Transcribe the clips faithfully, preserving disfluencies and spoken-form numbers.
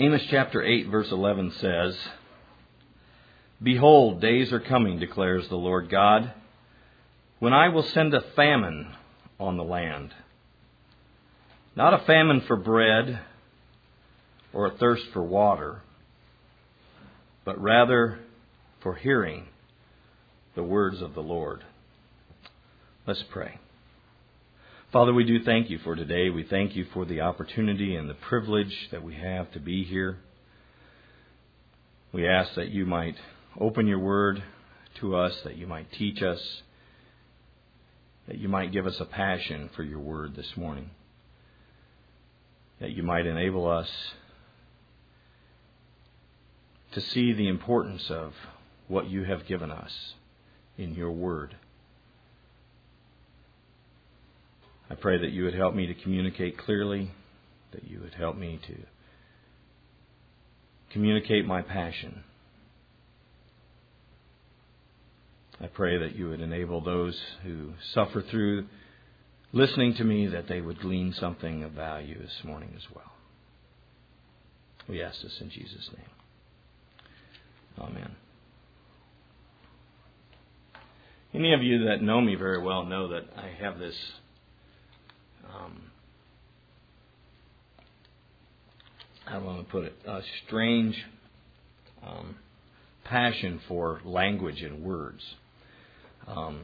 Amos chapter eight, verse eleven says, "Behold, days are coming, declares the Lord God, when I will send a famine on the land. Not a famine for bread or a thirst for water, but rather for hearing the words of the Lord." Let's pray. Father, we do thank you for today. We thank you for the opportunity and the privilege that we have to be here. We ask that you might open your word to us, that you might teach us, that you might give us a passion for your word this morning, that you might enable us to see the importance of what you have given us in your word. I pray that you would help me to communicate clearly, that you would help me to communicate my passion. I pray that you would enable those who suffer through listening to me, that they would glean something of value this morning as well. We ask this in Jesus' name. Amen. Any of you that know me very well know that I have this um, how do I want to put it? A strange um, passion for language and words. Um,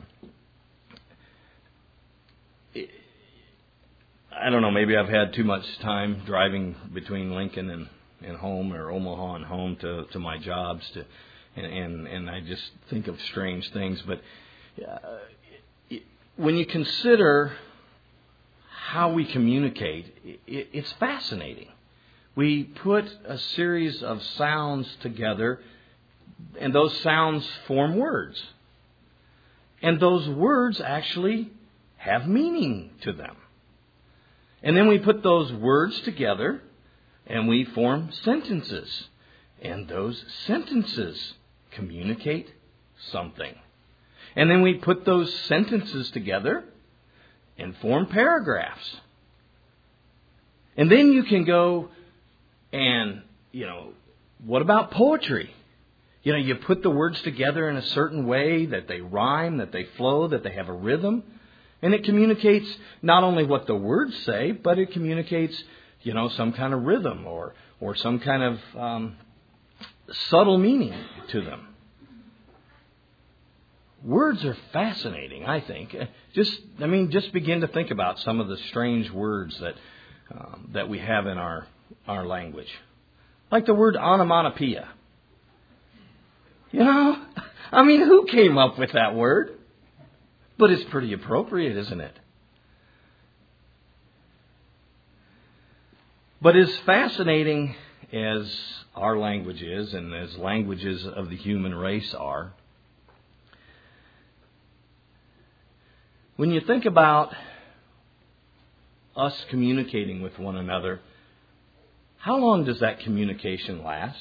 it, I don't know, maybe I've had too much time driving between Lincoln and, and home, or Omaha and home to, to my jobs, to, and, and, and I just think of strange things. But uh, it, when you consider how we communicate, it, it's fascinating. We put a series of sounds together, and those sounds form words. And those words actually have meaning to them. And then we put those words together and we form sentences. And those sentences communicate something. And then we put those sentences together and form paragraphs. And then you can go and, you know, what about poetry? You know, you put the words together in a certain way that they rhyme, that they flow, that they have a rhythm. And it communicates not only what the words say, but it communicates, you know, some kind of rhythm or, or some kind of um, subtle meaning to them. Words are fascinating, I think. Just, I mean, just begin to think about some of the strange words that um, that we have in our our language, like the word onomatopoeia. You know, I mean, who came up with that word? But it's pretty appropriate, isn't it? But as fascinating as our language is, and as languages of the human race are, when you think about us communicating with one another, how long does that communication last?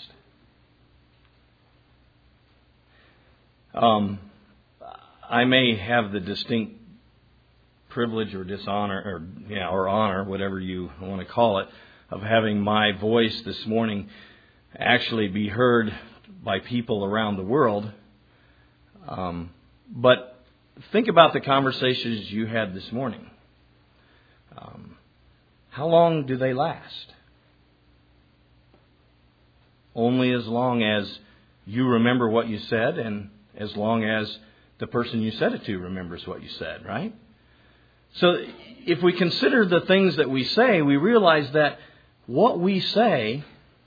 Um, I may have the distinct privilege or dishonor, or yeah, or honor, whatever you want to call it, of having my voice this morning actually be heard by people around the world. Um, but think about the conversations you had this morning. Um, how long do they last? Only as long as you remember what you said, and as long as the person you said it to remembers what you said, right? So if we consider the things that we say, we realize that what we say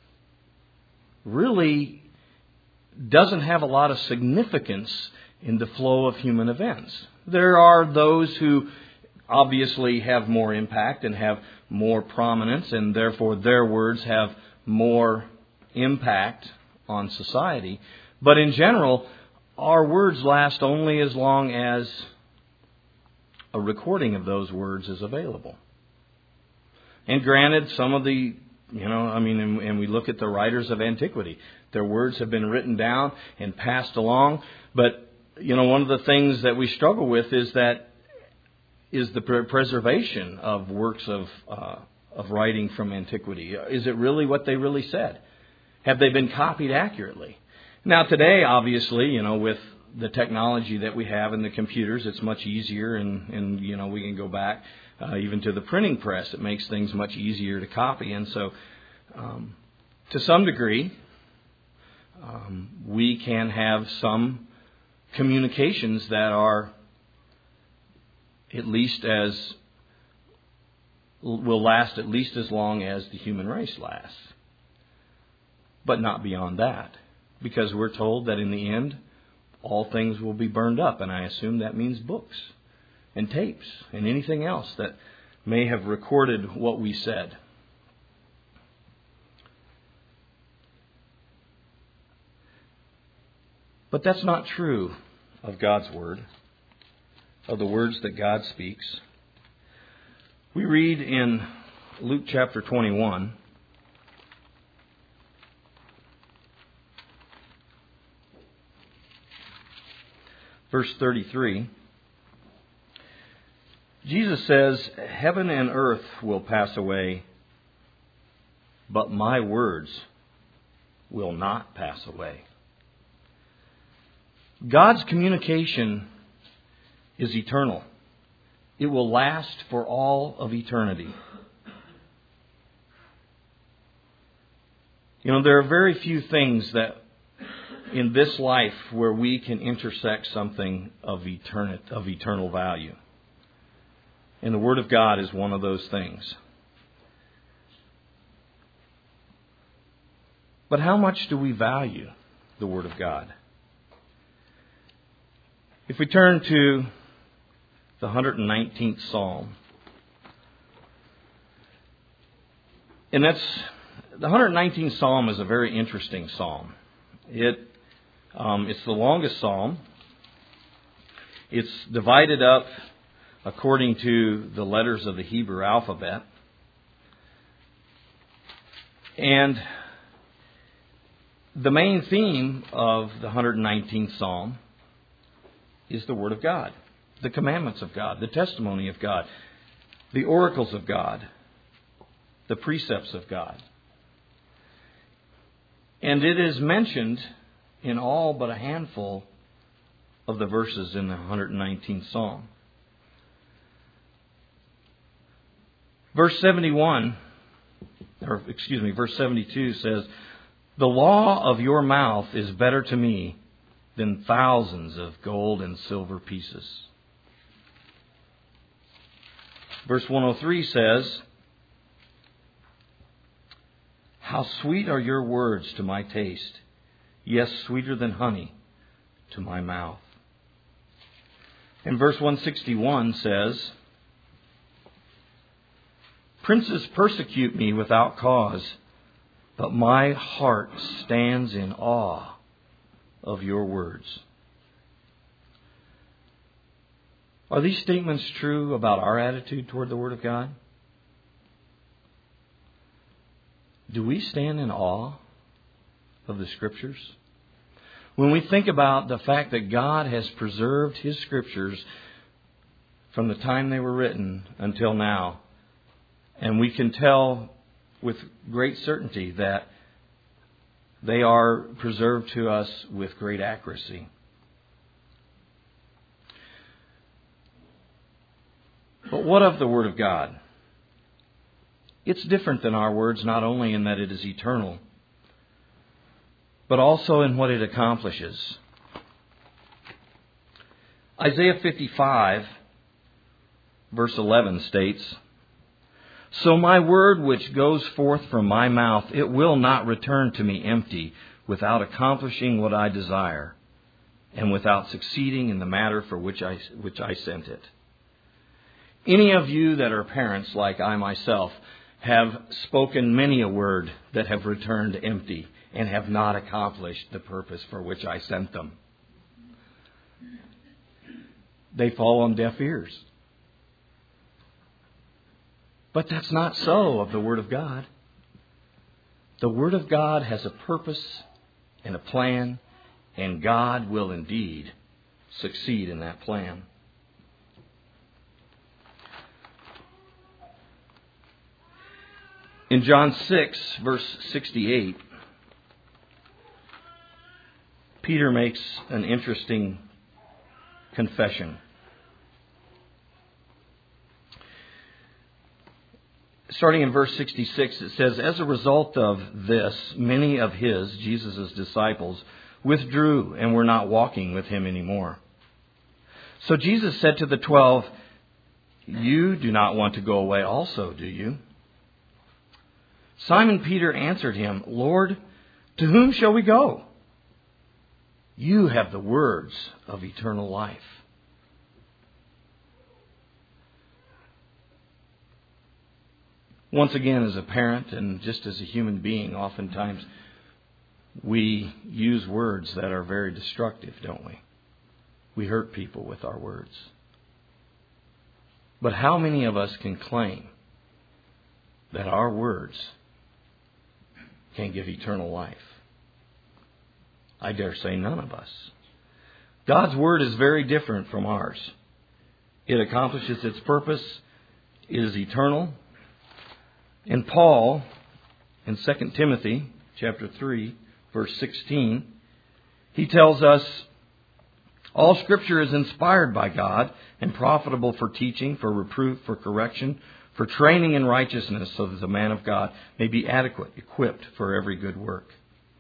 really doesn't have a lot of significance in the flow of human events. There are those who obviously have more impact and have more prominence, and therefore their words have more impact on society. But in general, our words last only as long as a recording of those words is available. And granted, some of the, you know, I mean, and, and we look at the writers of antiquity, their words have been written down and passed along. But, you know, one of the things that we struggle with is that is the preservation of works of uh, of writing from antiquity? Is it really what they really said? Have they been copied accurately? Now today, obviously, you know, with the technology that we have in the computers, it's much easier, and, and you know, we can go back uh, even to the printing press. It makes things much easier to copy. And so, um, to some degree, um, we can have some communications that are at least as, will last at least as long as the human race lasts. But not beyond that. Because we're told that in the end, all things will be burned up. And I assume that means books and tapes and anything else that may have recorded what we said. But that's not true of God's Word, of the words that God speaks. We read in Luke chapter twenty-one, verse thirty-three, Jesus says, "Heaven and earth will pass away, but my words will not pass away." God's communication is eternal. It will last for all of eternity. You know, there are very few things that in this life where we can intersect something of eternal, of eternal value. And the Word of God is one of those things. But how much do we value the Word of God? If we turn to the one hundred nineteenth Psalm, and that's, the one hundred nineteenth Psalm is a very interesting Psalm. It Um, it's the longest psalm. It's divided up according to the letters of the Hebrew alphabet. And the main theme of the one hundred nineteenth Psalm is the Word of God, the commandments of God, the testimony of God, the oracles of God, the precepts of God. And it is mentioned in all but a handful of the verses in the one hundred nineteenth Psalm. Verse seventy-one, or excuse me, verse seventy-two says, "The law of your mouth is better to me than thousands of gold and silver pieces." Verse one oh three says, "How sweet are your words to my taste, yes, sweeter than honey to my mouth." And verse one sixty-one says, "Princes persecute me without cause, but my heart stands in awe of your words." Are these statements true about our attitude toward the Word of God? Do we stand in awe of the Scriptures? When we think about the fact that God has preserved His Scriptures from the time they were written until now, and we can tell with great certainty that they are preserved to us with great accuracy. But what of the Word of God? It's different than our words, not only in that it is eternal, but also in what it accomplishes. Isaiah fifty-five, verse eleven states, "So my word which goes forth from my mouth, it will not return to me empty, without accomplishing what I desire, and without succeeding in the matter for which I, which I sent it." Any of you that are parents, like I myself, have spoken many a word that have returned empty and have not accomplished the purpose for which I sent them. They fall on deaf ears. But that's not so of the Word of God. The Word of God has a purpose and a plan, and God will indeed succeed in that plan. In John six, verse sixty-eight, Peter makes an interesting confession. Starting in verse sixty-six, it says, "As a result of this, many of his," Jesus' disciples, "withdrew and were not walking with him anymore. So Jesus said to the twelve, 'You do not want to go away also, do you?' Simon Peter answered him, 'Lord, to whom shall we go? You have the words of eternal life.'" Once again, as a parent and just as a human being, oftentimes we use words that are very destructive, don't we? We hurt people with our words. But how many of us can claim that our words can give eternal life? I dare say none of us. God's Word is very different from ours. It accomplishes its purpose. It is eternal. And Paul, in Second Timothy chapter three, verse sixteen, he tells us, "All Scripture is inspired by God and profitable for teaching, for reproof, for correction, for training in righteousness, so that the man of God may be adequate, equipped for every good work."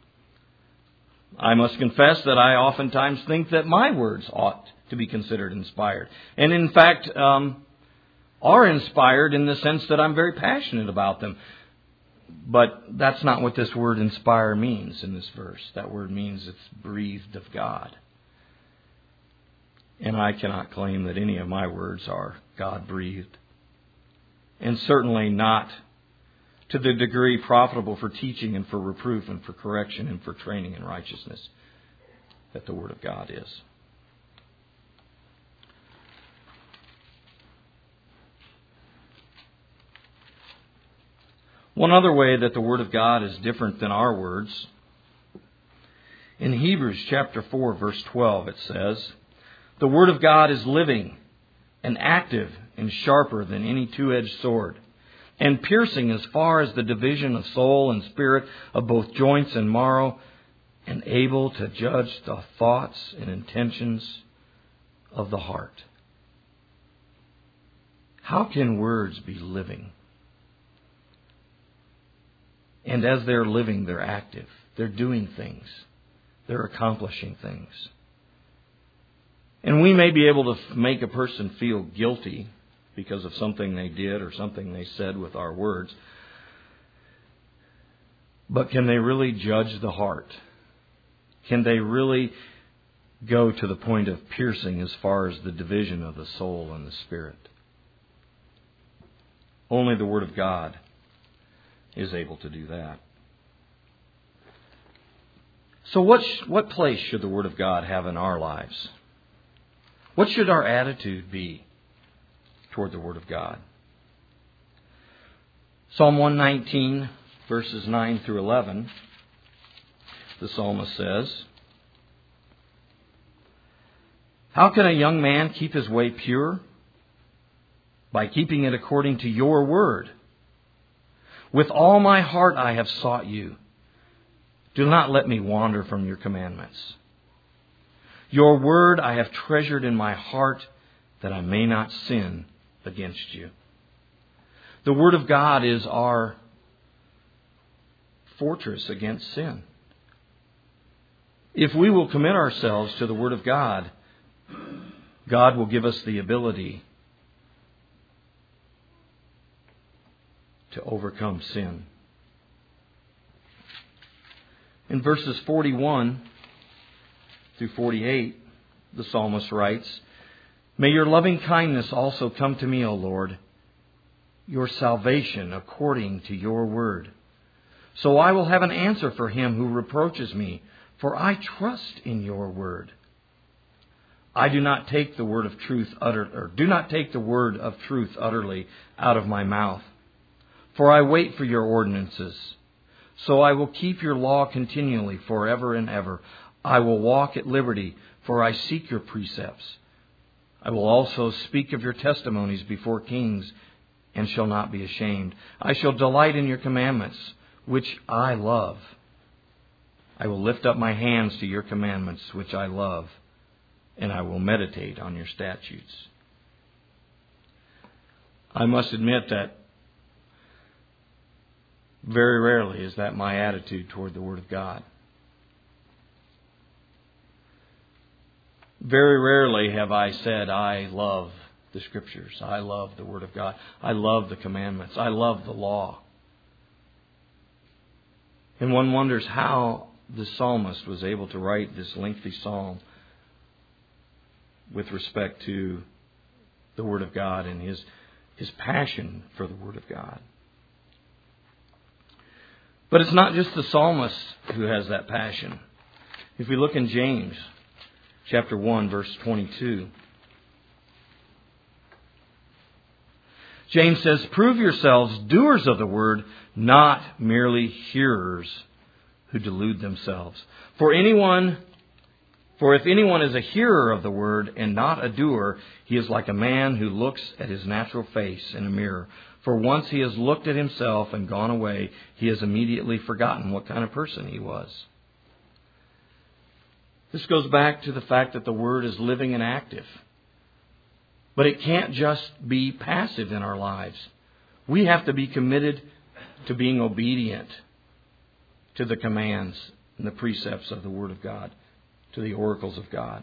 I must confess that I oftentimes think that my words ought to be considered inspired. And in fact, um, are inspired in the sense that I'm very passionate about them. But that's not what this word inspire means in this verse. That word means it's breathed of God. And I cannot claim that any of my words are God-breathed. And certainly not to the degree profitable for teaching and for reproof and for correction and for training in righteousness that the Word of God is. One other way that the Word of God is different than our words, in Hebrews chapter four, verse twelve, it says, "The Word of God is living and active and sharper than any two-edged sword, and piercing as far as the division of soul and spirit, of both joints and marrow, and able to judge the thoughts and intentions of the heart." How can words be living? And as they're living, they're active. They're doing things. They're accomplishing things. And we may be able to make a person feel guilty because of something they did or something they said with our words. But can they really judge the heart? Can they really go to the point of piercing as far as the division of the soul and the spirit? Only the Word of God is able to do that. So what, sh- what place should the Word of God have in our lives? What should our attitude be toward the Word of God? Psalm one nineteen, verses nine through eleven, the psalmist says, "How can a young man keep his way pure? By keeping it according to your word. With all my heart I have sought you. Do not let me wander from your commandments. Your word I have treasured in my heart, that I may not sin against you." The Word of God is our fortress against sin. If we will commit ourselves to the Word of God, God will give us the ability to overcome sin. In verses forty-one through forty-eight, the psalmist writes, "May your loving kindness also come to me, O Lord, your salvation according to your word. So I will have an answer for him who reproaches me, for I trust in your word. I do not take the word of truth utter, or do not take the word of truth utterly out of my mouth. For I wait for your ordinances. So I will keep your law continually forever and ever. I will walk at liberty, for I seek your precepts. I will also speak of your testimonies before kings and shall not be ashamed. I shall delight in your commandments, which I love. I will lift up my hands to your commandments, which I love, and I will meditate on your statutes. I must admit that very rarely is that my attitude toward the Word of God. Very rarely have I said, I love the Scriptures. I love the Word of God. I love the commandments. I love the law. And one wonders how the psalmist was able to write this lengthy psalm with respect to the Word of God and his, his passion for the Word of God. But it's not just the psalmist who has that passion. If we look in James chapter one, verse twenty-two, James says, "Prove yourselves doers of the word, not merely hearers who delude themselves. For anyone, for if anyone is a hearer of the word and not a doer, he is like a man who looks at his natural face in a mirror. For once he has looked at himself and gone away, he has immediately forgotten what kind of person he was." This goes back to the fact that the Word is living and active. But it can't just be passive in our lives. We have to be committed to being obedient to the commands and the precepts of the Word of God, to the oracles of God.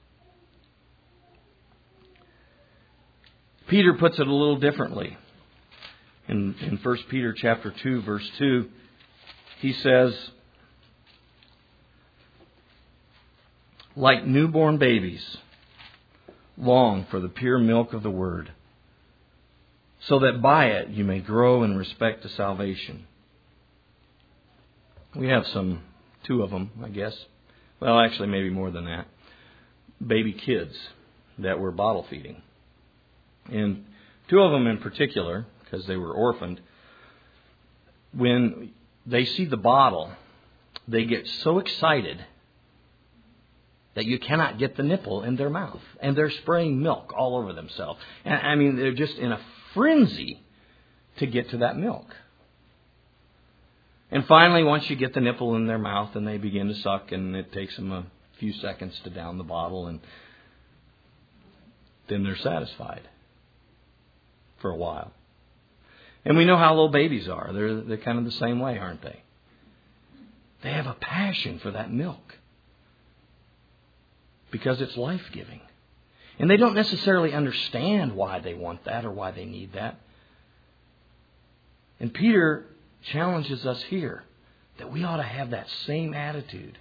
Peter puts it a little differently. In, in First Peter chapter two, verse two, he says, "Like newborn babies, long for the pure milk of the Word, so that by it you may grow in respect to salvation." We have some, two of them, I guess. Well, actually, maybe more than that. Baby kids that we're bottle feeding. And two of them in particular, because they were orphaned, when they see the bottle, they get so excited that you cannot get the nipple in their mouth. And they're spraying milk all over themselves. And I mean, they're just in a frenzy to get to that milk. And finally, once you get the nipple in their mouth, and they begin to suck, and it takes them a few seconds to down the bottle, and then they're satisfied for a while. And we know how little babies are. They're, they're kind of the same way, aren't they? They have a passion for that milk because it's life-giving. And they don't necessarily understand why they want that or why they need that. And Peter challenges us here that we ought to have that same attitude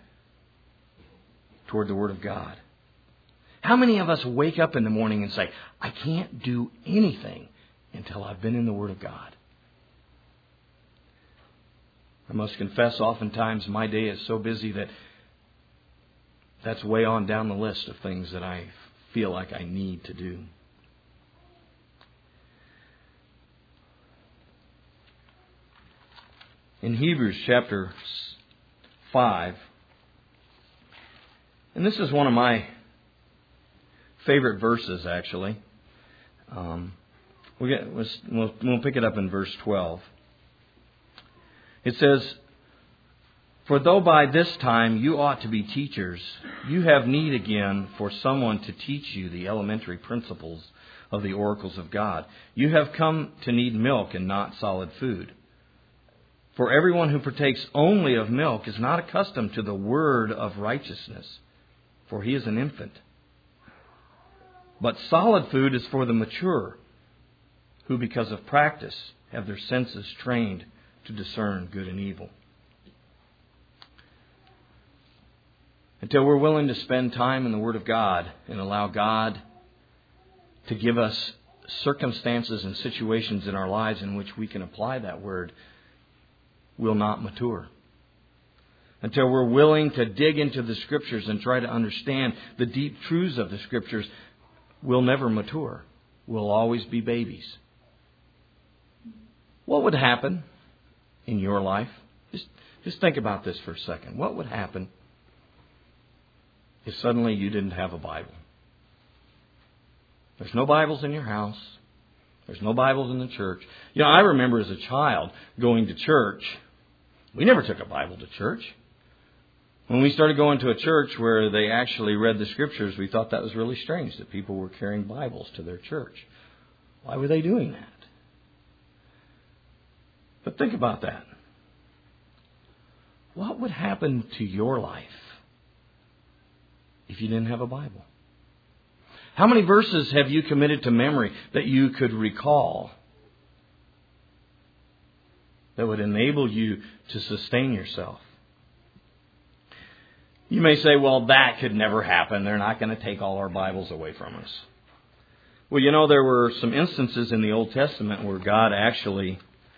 toward the Word of God. How many of us wake up in the morning and say, I can't do anything until I've been in the Word of God? I must confess, oftentimes my day is so busy that that's way on down the list of things that I feel like I need to do. In Hebrews chapter five, and this is one of my favorite verses, actually. Um, we get, we'll, we'll pick it up in verse twelve. It says, "For though by this time you ought to be teachers, you have need again for someone to teach you the elementary principles of the oracles of God. You have come to need milk and not solid food. For everyone who partakes only of milk is not accustomed to the word of righteousness, for he is an infant. But solid food is for the mature, who because of practice have their senses trained to discern good and evil." Until we're willing to spend time in the Word of God and allow God to give us circumstances and situations in our lives in which we can apply that Word, we'll not mature. Until we're willing to dig into the Scriptures and try to understand the deep truths of the Scriptures, we'll never mature. We'll always be babies. What would happen in your life? Just, just think about this for a second. What would happen if suddenly you didn't have a Bible? There's no Bibles in your house. There's no Bibles in the church. You know, I remember as a child going to church. We never took a Bible to church. When we started going to a church where they actually read the Scriptures, we thought that was really strange that people were carrying Bibles to their church. Why were they doing that? But think about that. What would happen to your life if you didn't have a Bible? How many verses have you committed to memory that you could recall that would enable you to sustain yourself? You may say, well, that could never happen. They're not going to take all our Bibles away from us. Well, you know, there were some instances in the Old Testament where God actually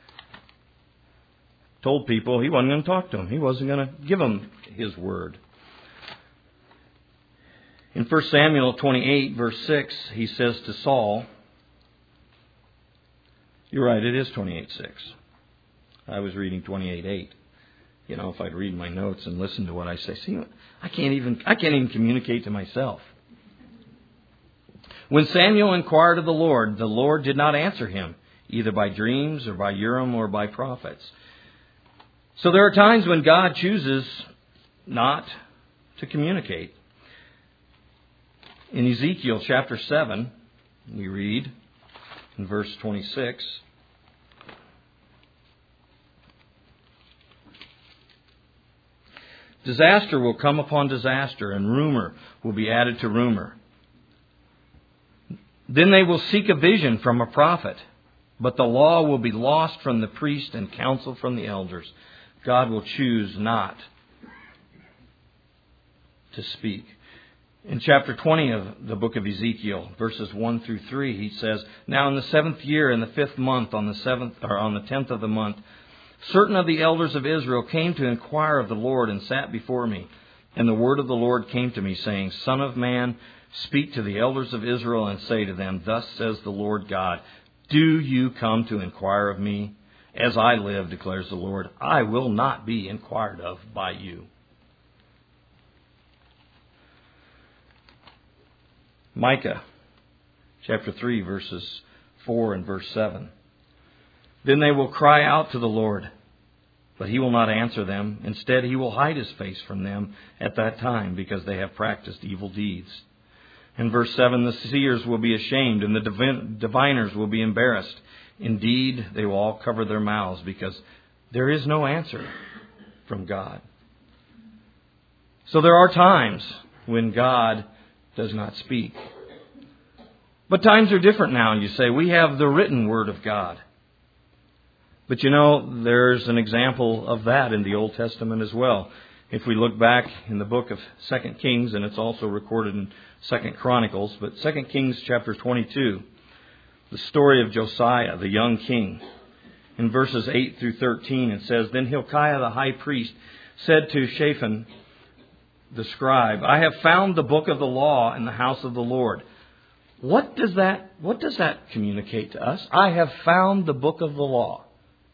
told people He wasn't going to talk to them. He wasn't going to give them His word. In First Samuel twenty-eight, verse six, He says to Saul, you're right, it is twenty-eight six. I was reading twenty-eight eight. You know, if I'd read my notes and listen to what I say. See, I can't even I can't even communicate to myself. When Samuel inquired of the Lord, the Lord did not answer him, either by dreams or by Urim or by prophets. So there are times when God chooses not to communicate. In Ezekiel chapter seven, we read in verse twenty-six, disaster will come upon disaster, and rumor will be added to rumor. Then they will seek a vision from a prophet, but the law will be lost from the priest and counsel from the elders. God will choose not to speak. In chapter twenty of the book of Ezekiel, verses one through three, he says, now in the seventh year, in the fifth month, on the seventh or on the tenth of the month, certain of the elders of Israel came to inquire of the Lord and sat before me. And the word of the Lord came to me, saying, Son of man, speak to the elders of Israel and say to them, thus says the Lord God, do you come to inquire of me? As I live, declares the Lord, I will not be inquired of by you. Micah chapter three, verses four and verse seven. Then they will cry out to the Lord, but He will not answer them. Instead, He will hide His face from them at that time, because they have practiced evil deeds. In verse seven, the seers will be ashamed, and the diviners will be embarrassed. Indeed, they will all cover their mouths, because there is no answer from God. So there are times when God does not speak. But times are different now, and you say, we have the written Word of God. But you know, there's an example of that in the Old Testament as well. If we look back in the book of Second Kings, and it's also recorded in Second Chronicles, but Second Kings chapter twenty-two, the story of Josiah, the young king. In verses eight through thirteen, it says, Then Hilkiah the high priest said to Shaphan the scribe, I have found the book of the law in the house of the Lord. What does that, what does that communicate to us? I have found the book of the law.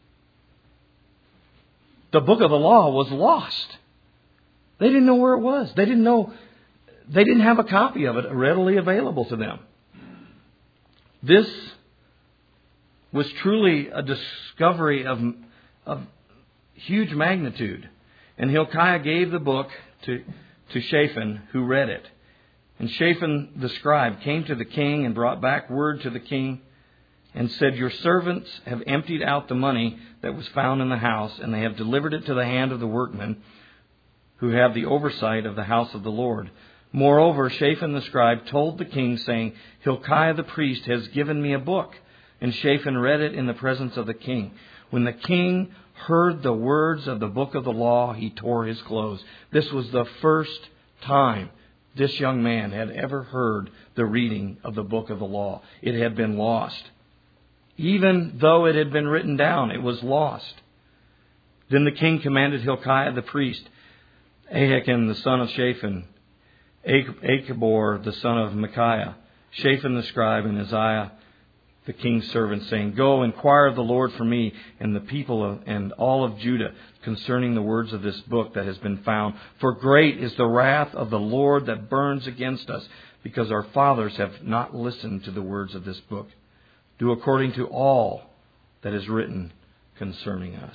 The book of the law was lost. They didn't know where it was. They didn't know, they didn't have a copy of it readily available to them. This was truly a discovery of, of huge magnitude. And Hilkiah gave the book to, to Shaphan, who read it. And Shaphan the scribe came to the king and brought back word to the king and said, Your servants have emptied out the money that was found in the house, and they have delivered it to the hand of the workmen who have the oversight of the house of the Lord. Moreover, Shaphan the scribe told the king, saying, Hilkiah the priest has given me a book. And Shaphan read it in the presence of the king. When the king heard the words of the book of the law, he tore his clothes. This was the first time this young man had ever heard the reading of the book of the law. It had been lost. Even though it had been written down, it was lost. Then the king commanded Hilkiah the priest, Ahikam the son of Shaphan, Achbor the son of Micaiah, Shaphan the scribe, and Isaiah the king's servant, saying, Go, inquire of the Lord for me and the people of, and all of Judah concerning the words of this book that has been found. For great is the wrath of the Lord that burns against us, because our fathers have not listened to the words of this book. do according to all that is written concerning us.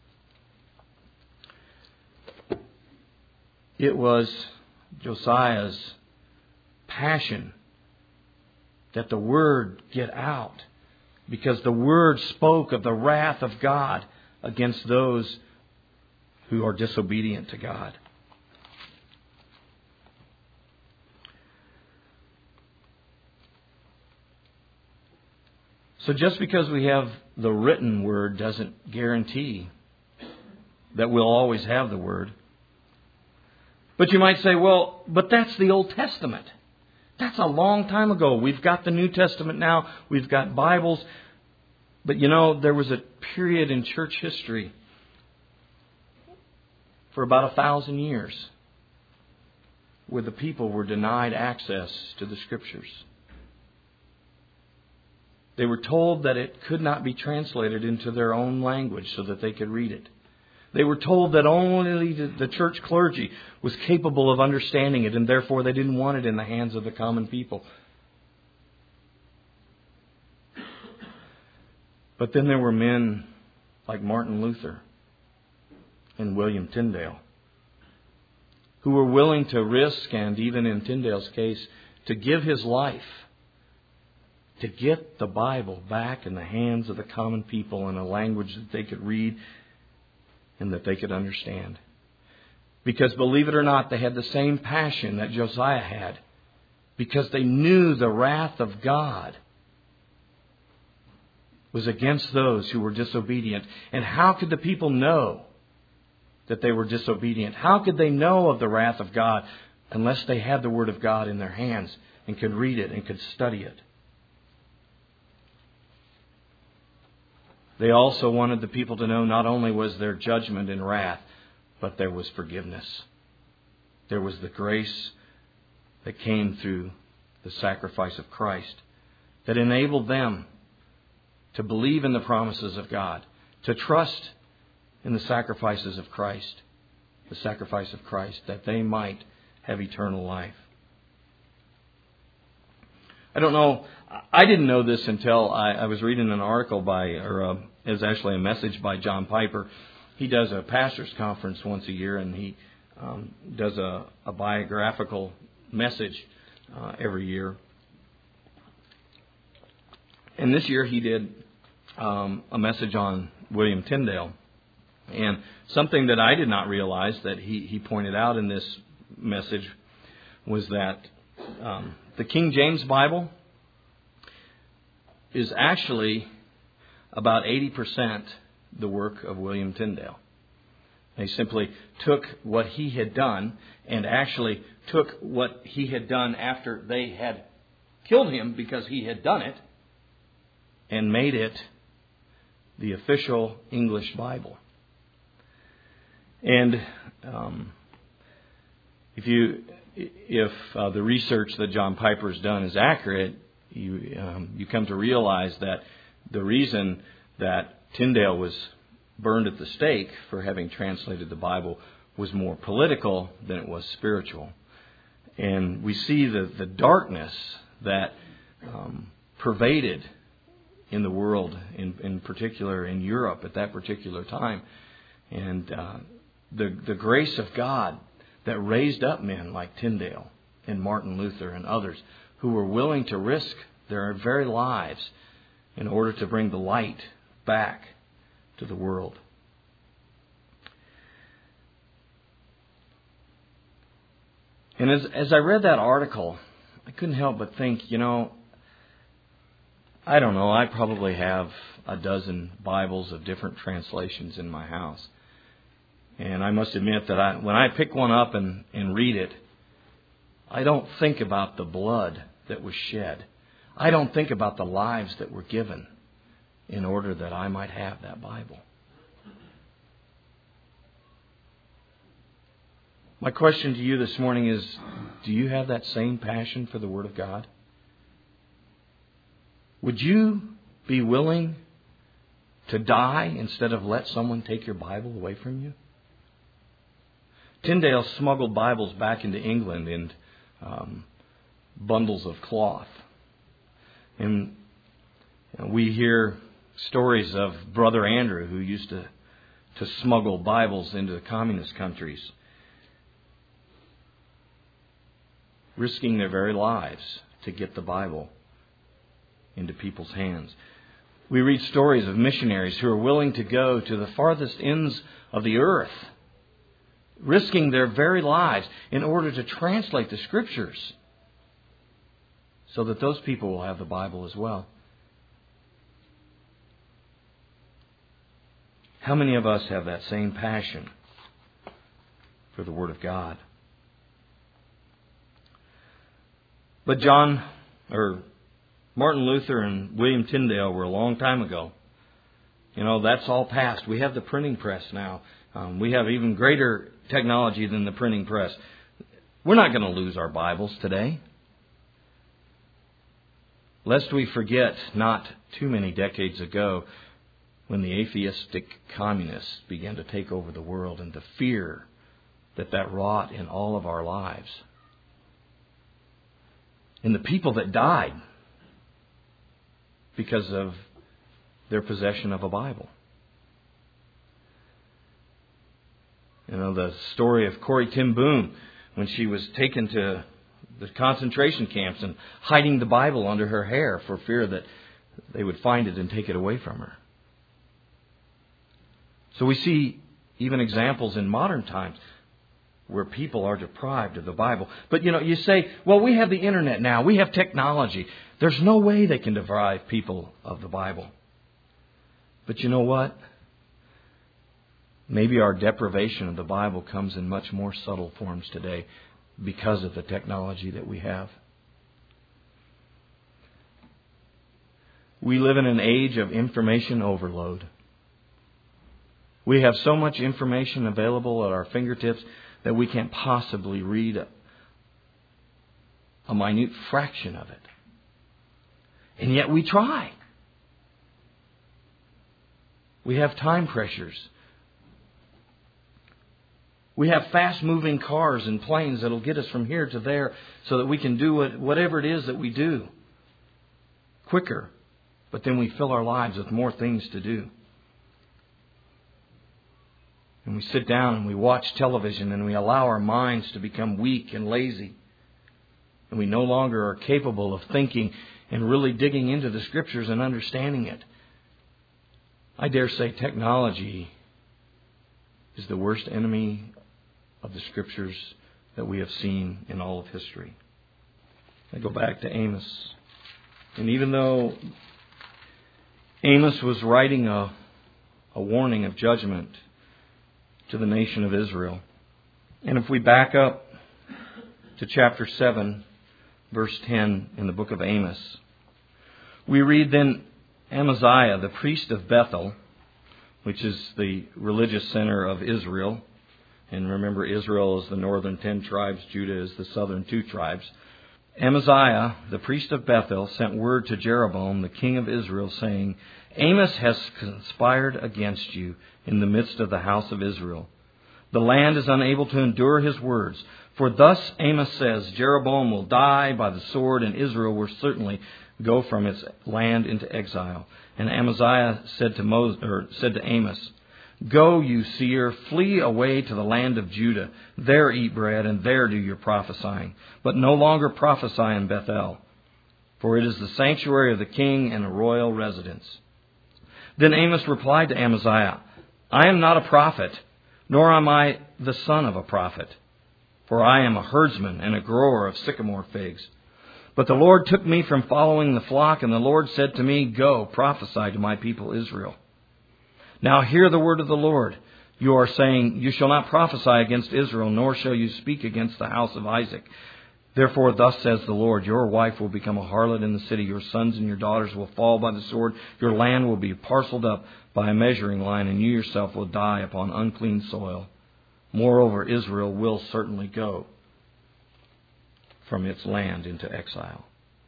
It was Josiah's passion that the Word get out, because the Word spoke of the wrath of God against those who are disobedient to God. So just because we have the written Word doesn't guarantee that we'll always have the Word. But you might say, well, but that's the Old Testament. That's a long time ago. We've got the New Testament now. We've got Bibles. But you know, there was a period in church history for about a thousand years where the people were denied access to the Scriptures. They were told that it could not be translated into their own language so that they could read it. They were told that only the church clergy was capable of understanding it, and therefore they didn't want it in the hands of the common people. But then there were men like Martin Luther and William Tyndale who were willing to risk, and even in Tyndale's case, to give his life to get the Bible back in the hands of the common people in a language that they could read and that they could understand. Because believe it or not, they had the same passion that Josiah had. Because they knew the wrath of God was against those who were disobedient. And how could the people know that they were disobedient? How could they know of the wrath of God unless they had the Word of God in their hands and could read it and could study it? They also wanted the people to know not only was there judgment and wrath, but there was forgiveness. There was the grace that came through the sacrifice of Christ that enabled them to believe in the promises of God, to trust in the sacrifices of Christ, the sacrifice of Christ, that they might have eternal life. I don't know. I didn't know this until I, I was reading an article by, or a, it was actually a message by John Piper. He does a pastor's conference once a year, and he um, does a, a biographical message uh, every year. And this year he did um, a message on William Tyndale. And something that I did not realize that he, he pointed out in this message was that um, the King James Bible is actually about eighty percent the work of William Tyndale. They simply took what he had done and actually took what he had done after they had killed him because he had done it and made it the official English Bible. And um, if you if uh, the research that John Piper has done is accurate, you um, you come to realize that the reason that Tyndale was burned at the stake for having translated the Bible was more political than it was spiritual. And we see the, the darkness that um, pervaded in the world, in, in particular in Europe at that particular time. And uh, the, the grace of God that raised up men like Tyndale and Martin Luther and others who were willing to risk their very lives in order to bring the light back to the world. And as, as I read that article, I couldn't help but think, you know, I don't know, I probably have a dozen Bibles of different translations in my house. And I must admit that I, when I pick one up and, and read it, I don't think about the blood that was shed. I don't think about the lives that were given in order that I might have that Bible. My question to you this morning is, do you have that same passion for the Word of God? Would you be willing to die instead of let someone take your Bible away from you? Tyndale smuggled Bibles back into England in um, bundles of cloth. And We hear stories of Brother Andrew, who used to, to smuggle Bibles into the communist countries, risking their very lives to get the Bible into people's hands. We read stories of missionaries who are willing to go to the farthest ends of the earth, risking their very lives in order to translate the Scriptures so that those people will have the Bible as well. How many of us have that same passion for the Word of God? But John, or Martin Luther and William Tyndale were a long time ago. You know, that's all past. We have the printing press now. Um, we have even greater technology than the printing press. We're not going to lose our Bibles today. Lest we forget, not too many decades ago, when the atheistic communists began to take over the world, and the fear that that wrought in all of our lives. And the people that died because of their possession of a Bible. You know, the story of Corrie ten Boom, when she was taken to the concentration camps and hiding the Bible under her hair for fear that they would find it and take it away from her. So we see even examples in modern times where people are deprived of the Bible. But, you know, you say, well, we have the internet now. We have technology. There's no way they can deprive people of the Bible. But you know what? Maybe our deprivation of the Bible comes in much more subtle forms today because of the technology that we have. We live in an age of information overload. We have so much information available at our fingertips that we can't possibly read a, a minute fraction of it. And yet we try. We have time pressures. We have fast-moving cars and planes that will get us from here to there so that we can do what, whatever it is that we do quicker. But then we fill our lives with more things to do. And we sit down and we watch television and we allow our minds to become weak and lazy. And we no longer are capable of thinking and really digging into the Scriptures and understanding it. I dare say technology is the worst enemy of the Scriptures that we have seen in all of history. I go back to Amos. And even though Amos was writing a, a warning of judgment to the nation of Israel. And if we back up to chapter seven, verse ten in the book of Amos, we read, Then Amaziah, the priest of Bethel, which is the religious center of Israel, and remember Israel is the northern ten tribes, Judah is the southern two tribes. Amaziah, the priest of Bethel, sent word to Jeroboam, the king of Israel, saying, Amos has conspired against you in the midst of the house of Israel. The land is unable to endure his words. For thus Amos says, Jeroboam will die by the sword, and Israel will certainly go from its land into exile. And Amaziah said to Moses, or said to Amos, Go, you seer, flee away to the land of Judah. There eat bread, and there do your prophesying. But no longer prophesy in Bethel, for it is the sanctuary of the king and a royal residence. Then Amos replied to Amaziah, I am not a prophet, nor am I the son of a prophet, for I am a herdsman and a grower of sycamore figs. But the Lord took me from following the flock, and the Lord said to me, Go, prophesy to my people Israel. Now hear the word of the Lord. You are saying, You shall not prophesy against Israel, nor shall you speak against the house of Isaac. Therefore, thus says the Lord, Your wife will become a harlot in the city. Your sons and your daughters will fall by the sword. Your land will be parceled up by a measuring line, and you yourself will die upon unclean soil. Moreover, Israel will certainly go from its land into exile.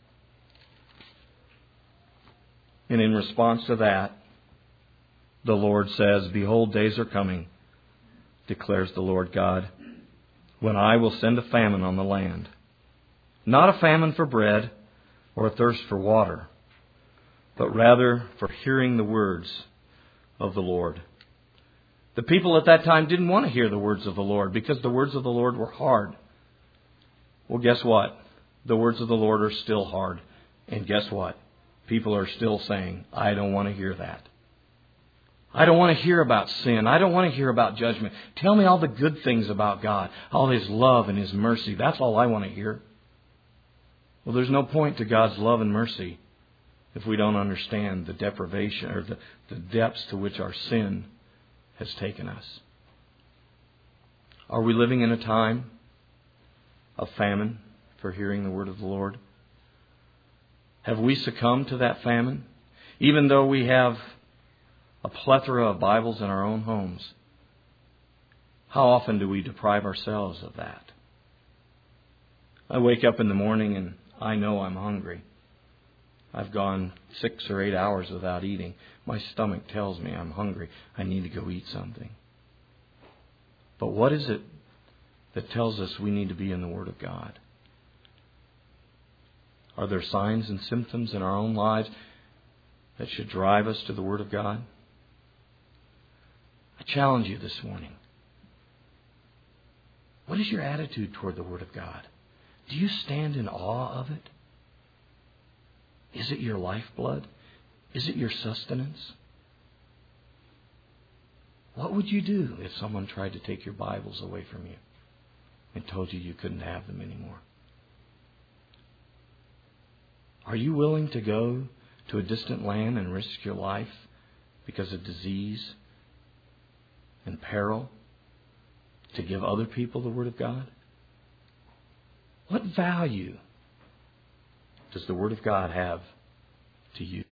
And in response to that, the Lord says, Behold, days are coming, declares the Lord God, when I will send a famine on the land. Not a famine for bread or a thirst for water, but rather for hearing the words of the Lord. The people at that time didn't want to hear the words of the Lord because the words of the Lord were hard. Well, guess what? The words of the Lord are still hard. And guess what? People are still saying, I don't want to hear that. I don't want to hear about sin. I don't want to hear about judgment. Tell me all the good things about God, all His love and His mercy. That's all I want to hear. Well, there's no point to God's love and mercy if we don't understand the deprivation or the, the depths to which our sin has taken us. Are we living in a time of famine for hearing the word of the Lord? Have we succumbed to that famine? Even though we have a plethora of Bibles in our own homes, how often do we deprive ourselves of that? I wake up in the morning and I know I'm hungry. I've gone six or eight hours without eating. My stomach tells me I'm hungry. I need to go eat something. But what is it that tells us we need to be in the Word of God? Are there signs and symptoms in our own lives that should drive us to the Word of God? I challenge you this morning. What is your attitude toward the Word of God? Do you stand in awe of it? Is it your lifeblood? Is it your sustenance? What would you do if someone tried to take your Bibles away from you and told you you couldn't have them anymore? Are you willing to go to a distant land and risk your life because of disease and peril to give other people the Word of God? What value does the Word of God have to you?